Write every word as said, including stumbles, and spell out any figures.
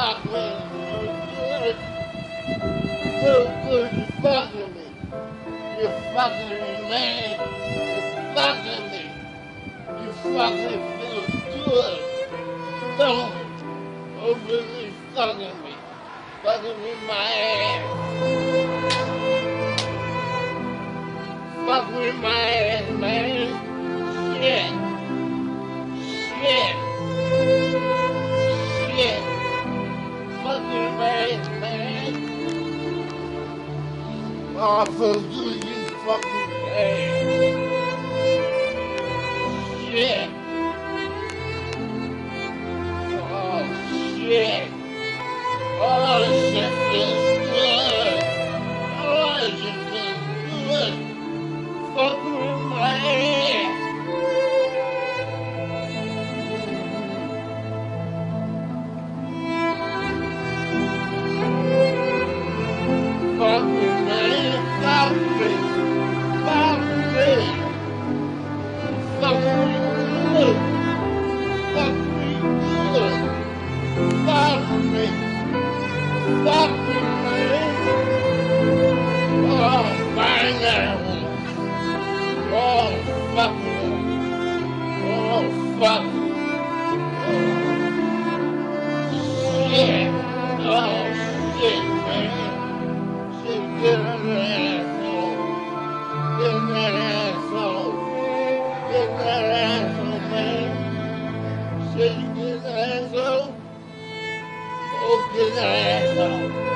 fucking good. So good you fucking me. You're fucking me, man. You're fucking me. You fucking feel good. Don't. Oh, really fucking me. Fucking me in my ass. Fuck with my ass, man. Shit. Shit. Shit. Fuck with my ass, man. Oh, for good, you fucking ass. Shit. Oh, shit. Oh, this shit feels good. Oh, this shit feels good. Fuck with my ass. Fuck with my ass. Fuck me. Fuck me. Fuck me good. Fuck me good. Fuck me. Fuck me, man. Oh, find that one. Oh, fuck me. Oh, fuck. Oh, shit. Oh, shit, man. Shit, get in that asshole. Get in that asshole. Get in that asshole, man. Shit, you get in that asshole? Oh, get in that asshole.